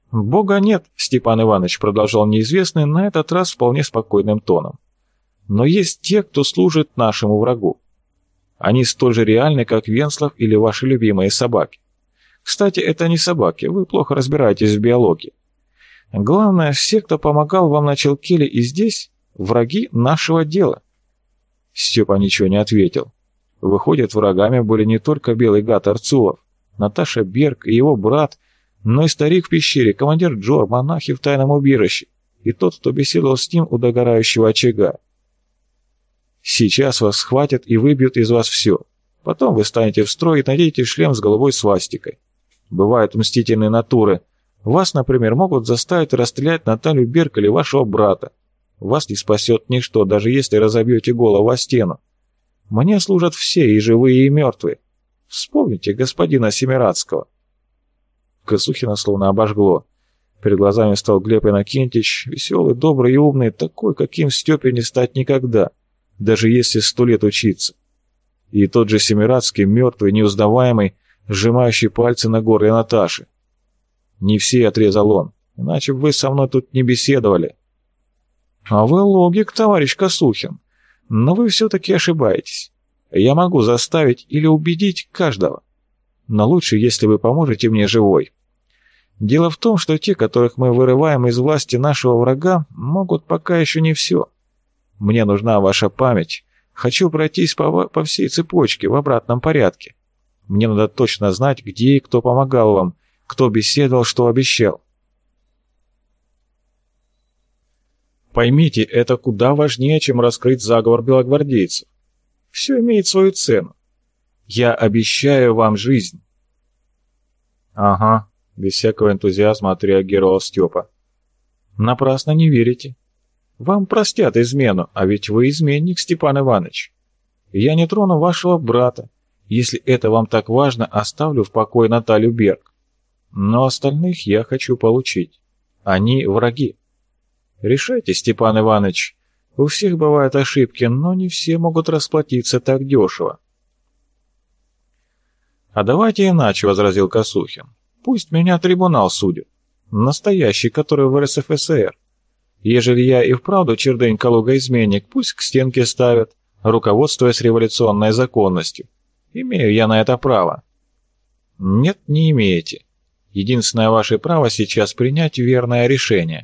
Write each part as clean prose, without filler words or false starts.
«Бога нет, Степан Иванович», — продолжал неизвестный, на этот раз вполне спокойным тоном. «Но есть те, кто служит нашему врагу. Они столь же реальны, как Венслов или ваши любимые собаки. Кстати, это не собаки, вы плохо разбираетесь в биологии. Главное, все, кто помогал вам на Челкеле и здесь, враги нашего дела». Степа ничего не ответил. Выходит, врагами были не только белый гад Арцулов, Наташа Берг и его брат, но и старик в пещере, командир Джор, монахи в тайном убежище и тот, кто беседовал с ним у догорающего очага. Сейчас вас схватят и выбьют из вас все. Потом вы станете в строй и наденете шлем с головой свастикой. Бывают мстительные натуры. Вас, например, могут заставить расстрелять Наталью Берг или вашего брата. Вас не спасет ничто, даже если разобьете голову о стену. Мне служат все, и живые, и мертвые. Вспомните господина Семирадского. Косухина словно обожгло. Перед глазами стал Глеб Иннокентьевич, веселый, добрый и умный, такой, каким Степе не стать никогда, даже если 100 лет учиться. И тот же Семирадский, мертвый, неузнаваемый, сжимающий пальцы на горле Наташи. «Не все», — отрезал он, — «иначе бы вы со мной тут не беседовали». «А вы логик, товарищ Косухин, но вы все-таки ошибаетесь. Я могу заставить или убедить каждого, но лучше, если вы поможете мне живой. Дело в том, что те, которых мы вырываем из власти нашего врага, могут пока еще не все. Мне нужна ваша память. Хочу пройтись по всей цепочке в обратном порядке. Мне надо точно знать, где и кто помогал вам, кто беседовал, что обещал. Поймите, это куда важнее, чем раскрыть заговор белогвардейцев. Все имеет свою цену. Я обещаю вам жизнь». «Ага», — без всякого энтузиазма отреагировал Степа. «Напрасно не верите. Вам простят измену, а ведь вы изменник, Степан Иванович. Я не трону вашего брата. Если это вам так важно, оставлю в покое Наталью Берг. Но остальных я хочу получить. Они враги. Решайте, Степан Иванович. У всех бывают ошибки, но не все могут расплатиться так дешево». «А давайте иначе», — возразил Косухин. «Пусть меня трибунал судит. Настоящий, который в РСФСР. Ежели я и вправду чердынь Калуга-изменник, пусть к стенке ставят, руководствуясь революционной законностью. Имею я на это право». «Нет, не имеете. Единственное ваше право сейчас принять верное решение».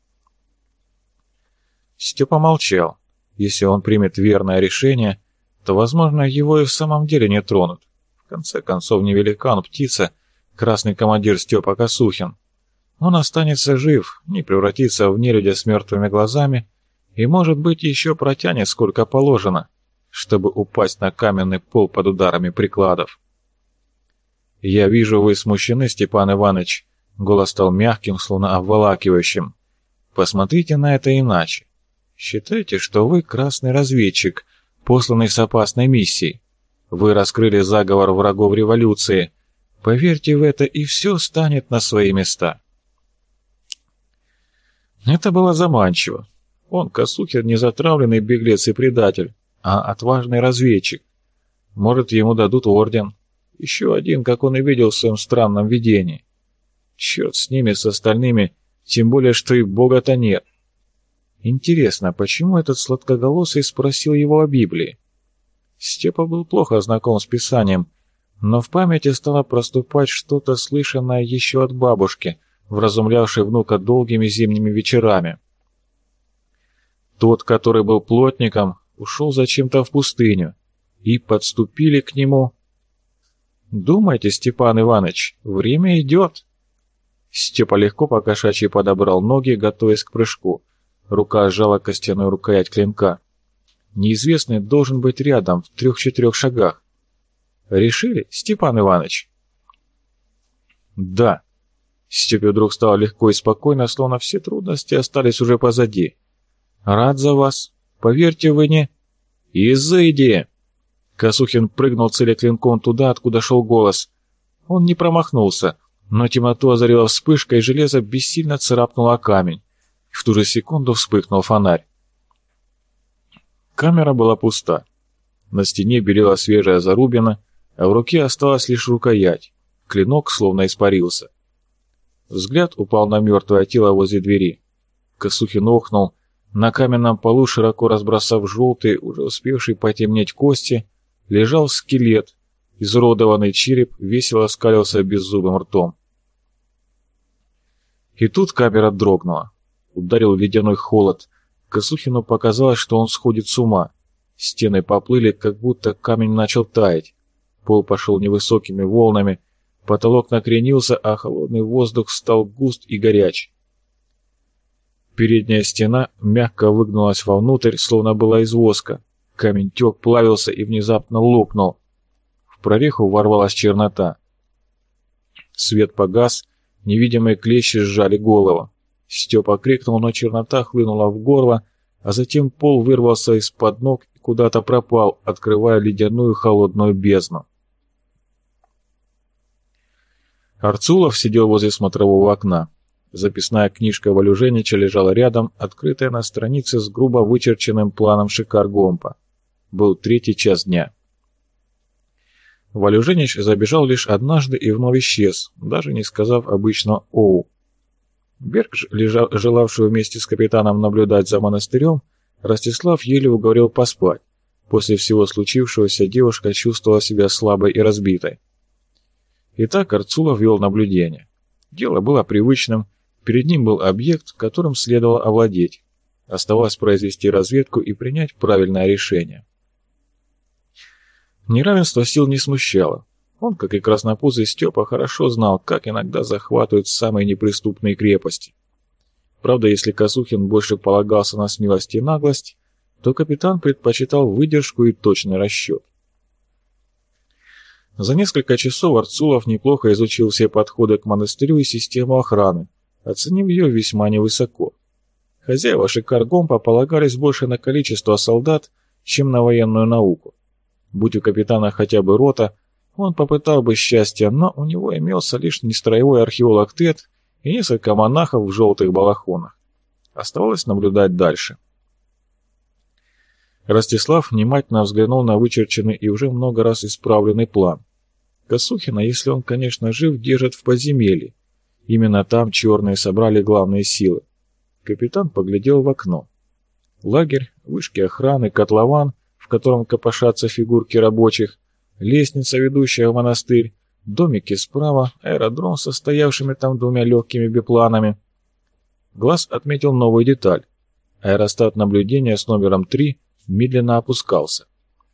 Степа молчал. Если он примет верное решение, то, возможно, его и в самом деле не тронут. В конце концов, не великан, птица, красный командир Степа Косухин. Он останется жив, не превратится в нелюдя с мертвыми глазами и, может быть, еще протянет сколько положено, чтобы упасть на каменный пол под ударами прикладов. «Я вижу, вы смущены, Степан Иванович», — голос стал мягким, словно обволакивающим. «Посмотрите на это иначе. Считайте, что вы красный разведчик, посланный с опасной миссией. Вы раскрыли заговор врагов революции. Поверьте в это, и все станет на свои места». Это было заманчиво. Он, Косухин, не затравленный беглец и предатель, а отважный разведчик. Может, ему дадут орден. Еще один, как он и видел в своем странном видении. Черт с ними, с остальными, тем более, что и Бога-то нет. Интересно, почему этот сладкоголосый спросил его о Библии? Степа был плохо знаком с Писанием, но в памяти стало проступать что-то, слышанное еще от бабушки, вразумлявшей внука долгими зимними вечерами. Тот, который был плотником, ушел зачем-то в пустыню, и подступили к нему. «Думайте, Степан Иванович, время идет». Степа легко по-кошачьи подобрал ноги, готовясь к прыжку. Рука сжала костяную рукоять клинка. Неизвестный должен быть рядом, в 3-4 шагах. «Решили, Степан Иванович?» «Да». Степе вдруг стало легко и спокойно, словно все трудности остались уже позади. «Рад за вас. Поверьте, вы не...» «Изыди!» Косухин прыгнул, целя клинком туда, откуда шел голос. Он не промахнулся, но темноту озарила вспышка, и железо бессильно царапнуло о камень. И в ту же секунду вспыхнул фонарь. Камера была пуста. На стене белела свежая зарубина, а в руке осталась лишь рукоять. Клинок словно испарился. Взгляд упал на мертвое тело возле двери. Косухин охнул. На каменном полу, широко разбросав желтые, уже успевшие потемнеть кости, лежал скелет. Изуродованный череп весело скалился беззубым ртом. И тут камера дрогнула. Ударил ледяной холод. Косухину показалось, что он сходит с ума. Стены поплыли, как будто камень начал таять. Пол пошел невысокими волнами. Потолок накренился, а холодный воздух стал густ и горяч. Передняя стена мягко выгнулась вовнутрь, словно была из воска. Камень тек, плавился и внезапно лопнул. В прореху ворвалась чернота. Свет погас, невидимые клещи сжали голову. Степа крикнул, но чернота хлынула в горло, а затем пол вырвался из-под ног и куда-то пропал, открывая ледяную холодную бездну. Арцулов сидел возле смотрового окна. Записная книжка Валюженича лежала рядом, открытая на странице с грубо вычерченным планом Шикар-Гомпа. Был 3-й час дня. Валюженич забежал лишь однажды и вновь исчез, даже не сказав обычно «оу». Берг, желавший вместе с капитаном наблюдать за монастырем, Ростислав еле уговорил поспать. После всего случившегося девушка чувствовала себя слабой и разбитой. Итак, Арцулов вел наблюдение. Дело было привычным, перед ним был объект, которым следовало овладеть. Оставалось произвести разведку и принять правильное решение. Неравенство сил не смущало. Он, как и краснопузый Степа, хорошо знал, как иногда захватывают самые неприступные крепости. Правда, если Косухин больше полагался на смелость и наглость, то капитан предпочитал выдержку и точный расчет. За несколько часов Арцулов неплохо изучил все подходы к монастырю и систему охраны, оценив ее весьма невысоко. Хозяева Шикар-Гомпа полагались больше на количество солдат, чем на военную науку. Будь у капитана хотя бы рота, он попытал бы счастья, но у него имелся лишь нестроевой археолог Тед и несколько монахов в желтых балахонах. Оставалось наблюдать дальше. Ростислав внимательно взглянул на вычерченный и уже много раз исправленный план. Косухина, если он, конечно, жив, держат в подземелье. Именно там черные собрали главные силы. Капитан поглядел в окно. Лагерь, вышки охраны, котлован, в котором копошатся фигурки рабочих, лестница, ведущая в монастырь, домики справа, аэродром со стоявшими там 2 легкими бипланами. Глаз отметил новую деталь. Аэростат наблюдения с номером 3 медленно опускался.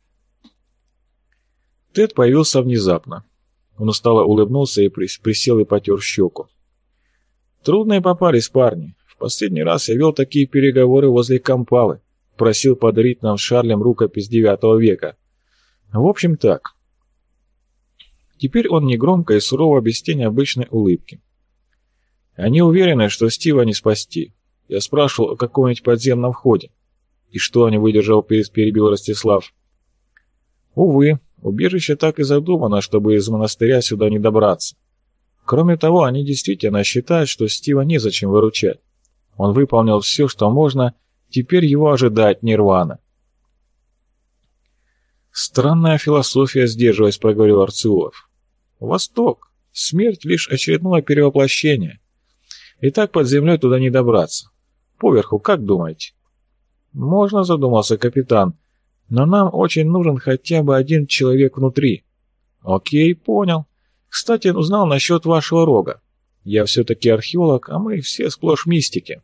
Тед появился внезапно. Он устало улыбнулся и присел и потер щеку. «Трудные попались, парни. В последний раз я вел такие переговоры возле Кампалы. Просил подарить нам с Шарлем рукопись IX века. В общем, так». Теперь он негромко и сурово, без тени обычной улыбки. «Они уверены, что Стива не спасти. Я спрашивал о каком-нибудь подземном входе». «И что, не выдержал?» — перебил Ростислав. «Увы, убежище так и задумано, чтобы из монастыря сюда не добраться. Кроме того, они действительно считают, что Стива незачем выручать. Он выполнил все, что можно, теперь его ожидает нирвана». «Странная философия», — сдерживаясь, проговорил Арцулов. «Восток. Смерть — лишь очередное перевоплощение. И так под землей туда не добраться. Поверху, как думаете?» «Можно», — задумался капитан, — «но нам очень нужен хотя бы один человек внутри». «Окей, понял. Кстати, узнал насчет вашего рога. Я все-таки археолог, а мы все сплошь мистики».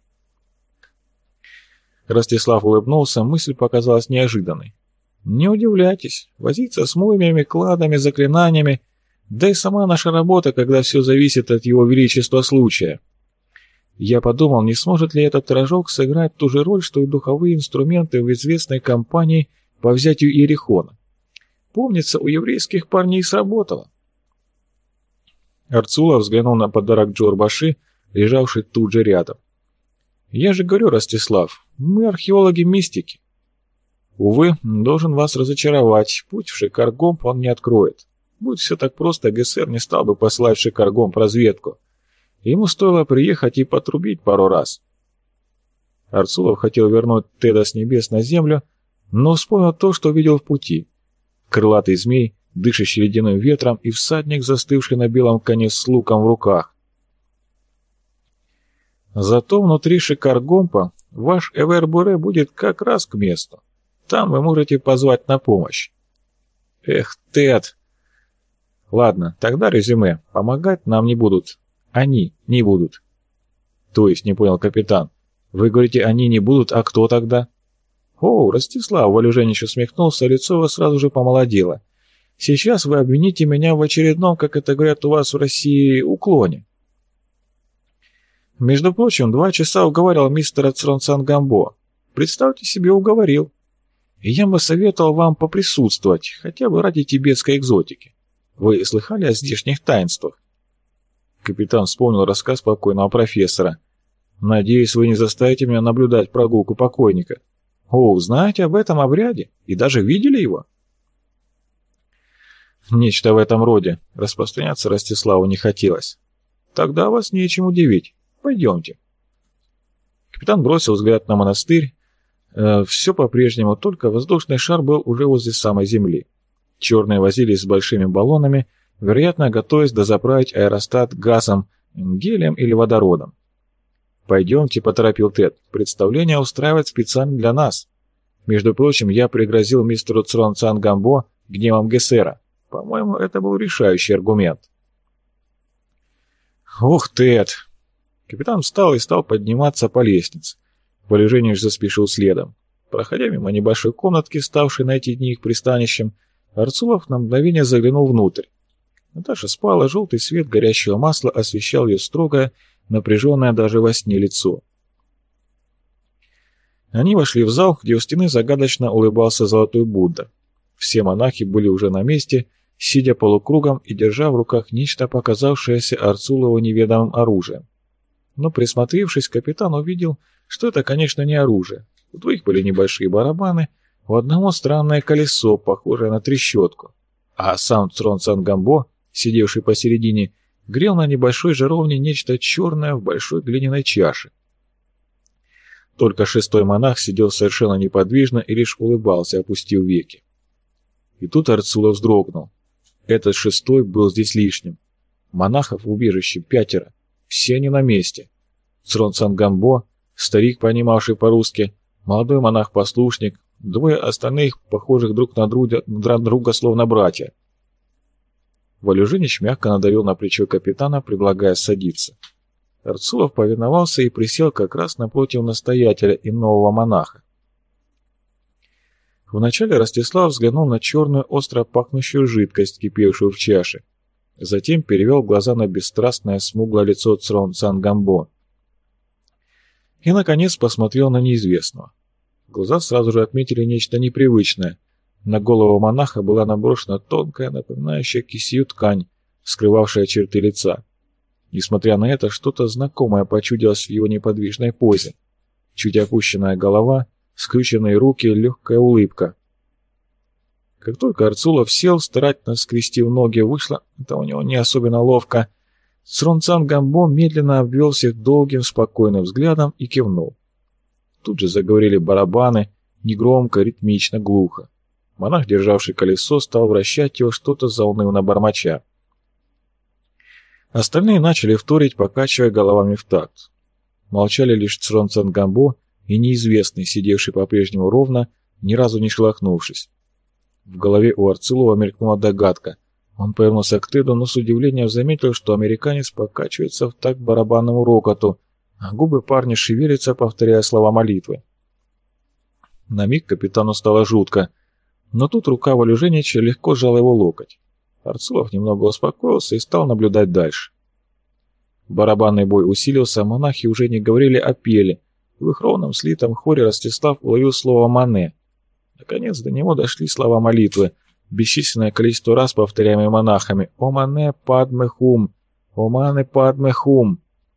Ростислав улыбнулся, мысль показалась неожиданной. «Не удивляйтесь, возиться с мумиями, кладами, заклинаниями, да и сама наша работа, когда все зависит от его величества случая. Я подумал, не сможет ли этот рожок сыграть ту же роль, что и духовые инструменты в известной кампании по взятию Иерихона. Помнится, у еврейских парней сработало». Арцулов взглянул на подарок Джорбаши, лежавший тут же рядом. «Я же говорю, Ростислав, мы археологи-мистики». «Увы, должен вас разочаровать, путь в Шикар-Гомп он не откроет. Будь все так просто, ГСР не стал бы посылать в Шикар-Гомп разведку. Ему стоило приехать и потрубить пару раз». Арцулов хотел вернуть Теда с небес на землю, но вспомнил то, что видел в пути. Крылатый змей, дышащий ледяным ветром, и всадник, застывший на белом коне с луком в руках. Зато внутри Шикаргомпа ваш Эвер-Буре будет как раз к месту. Там вы можете позвать на помощь. Эх, Тед. Ладно, тогда резюме. Помогать нам не будут. Они не будут. То есть, не понял капитан. Вы говорите, они не будут, а кто тогда? О, Ростислав, Валюженич усмехнулся, лицо его сразу же помолодело. Сейчас вы обвините меня в очередном, как это говорят у вас в России, уклоне. Между прочим, 2 часа уговаривал мистера Цронсан-Гамбо. Представьте себе, уговорил. И я бы советовал вам поприсутствовать, хотя бы ради тибетской экзотики. Вы слыхали о здешних таинствах? Капитан вспомнил рассказ покойного профессора. Надеюсь, вы не заставите меня наблюдать прогулку покойника. О, знаете об этом обряде? И даже видели его? Нечто в этом роде. Распространяться Ростиславу не хотелось. Тогда вас нечем удивить. Пойдемте. Капитан бросил взгляд на монастырь. Все по-прежнему, только воздушный шар был уже возле самой земли. Черные возились с большими баллонами, вероятно, готовясь дозаправить аэростат газом, гелием или водородом. «Пойдемте», — поторопил Тед, — «представление устраивать специально для нас. Между прочим, я пригрозил мистеру Цронсан-Гамбо гневом Гессера. По-моему, это был решающий аргумент». «Ух, Тед!» Капитан встал и стал подниматься по лестнице. Валюженич заспешил следом. Проходя мимо небольшой комнатки, ставшей на эти дни их пристанищем, Арцулов на мгновение заглянул внутрь. Наташа спала, желтый свет горящего масла освещал ее строгое, напряженное даже во сне лицо. Они вошли в зал, где у стены загадочно улыбался золотой Будда. Все монахи были уже на месте, сидя полукругом и держа в руках нечто, показавшееся Арцулову неведомым оружием. Но, присмотревшись, капитан увидел, что это, конечно, не оружие. У 2 были небольшие барабаны, у одного странное колесо, похожее на трещотку, а сам Цронсан-Гамбо, сидевший посередине, грел на небольшой жаровне нечто черное в большой глиняной чаше. Только 6-й монах сидел совершенно неподвижно и лишь улыбался, опустив веки. И тут Арцулов вздрогнул. Этот 6-й был здесь лишним. Монахов в убежище 5, все они на месте. Цронсан-Гамбо, старик, понимавший по-русски, молодой монах-послушник, 2 остальных, похожих друг на друга словно братья. Валюженич мягко надавил на плечо капитана, предлагая садиться. Арцулов повиновался и присел как раз напротив настоятеля и нового монаха. Вначале Ростислав взглянул на черную, остро пахнущую жидкость, кипевшую в чаше. Затем перевел глаза на бесстрастное, смуглое лицо Цронсан-Гамбо. И, наконец, посмотрел на неизвестного. Глаза сразу же отметили нечто непривычное. На голову монаха была наброшена тонкая, напоминающая кисию ткань, скрывавшая черты лица. Несмотря на это, что-то знакомое почудилось в его неподвижной позе. Чуть опущенная голова, скрюченные руки, легкая улыбка. Как только Арцулов сел, старательно скрестив ноги, вышло, это у него не особенно ловко, Цронсан-Гамбо медленно обвел всех долгим, спокойным взглядом и кивнул. Тут же заговорили барабаны, негромко, ритмично, глухо. Монах, державший колесо, стал вращать его, что-то заунывно бормоча. Остальные начали вторить, покачивая головами в такт. Молчали лишь Цронсан-Гамбо и неизвестный, сидевший по-прежнему ровно, ни разу не шелохнувшись. В голове у Арцулова мелькнула догадка. Он повернулся к Теду, но с удивлением заметил, что американец покачивается в такт барабанному рокоту, а губы парня шевелятся, повторяя слова молитвы. На миг капитану стало жутко, но тут рука Валюженича легко сжала его локоть. Арцулов немного успокоился и стал наблюдать дальше. Барабанный бой усилился, монахи уже не говорили, а пели. В их ровном слитом хоре Ростислав уловил слово «мане». Наконец до него дошли слова молитвы, бесчисленное количество раз повторяемые монахами «О мане падме хум! О мане падме хум!»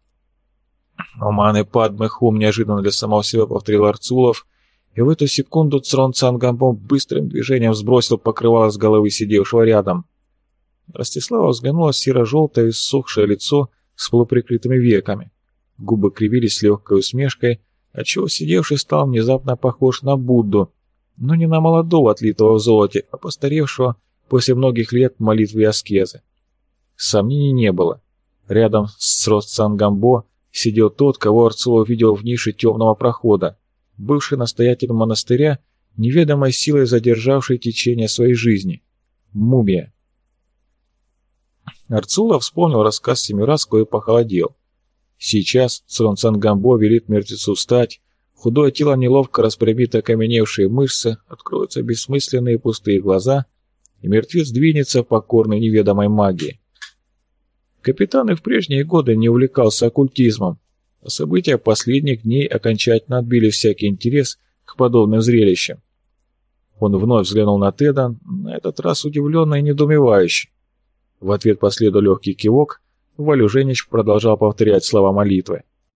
«О мане падме хум!» неожиданно для самого себя повторил Арцулов, и в эту секунду Цронсан-Гамбо быстрым движением сбросил покрывало с головы сидевшего рядом. Ростислава взглянула серо-желтое иссохшее лицо с полуприкрытыми веками. Губы кривились с легкой усмешкой, отчего сидевший стал внезапно похож на Будду, но не на молодого, отлитого в золоте, а постаревшего после многих лет молитвы и аскезы. Сомнений не было. Рядом с Цронсан-Гамбо сидел тот, кого Арцула увидел в нише темного прохода, бывший настоятель монастыря, неведомой силой задержавший течение своей жизни. Мумия. Арцула вспомнил рассказ Семирадского и похолодел. Сейчас Цронцангамбо велит мертвецу встать, худое тело неловко распрямит окаменевшие мышцы, откроются бессмысленные пустые глаза, и мертвец двинется покорный неведомой магии. Капитан и в прежние годы не увлекался оккультизмом, а события последних дней окончательно отбили всякий интерес к подобным зрелищам. Он вновь взглянул на Теда, на этот раз удивленно и недоумевающе. В ответ последовал легкий кивок, Валюженич продолжал повторять слова молитвы.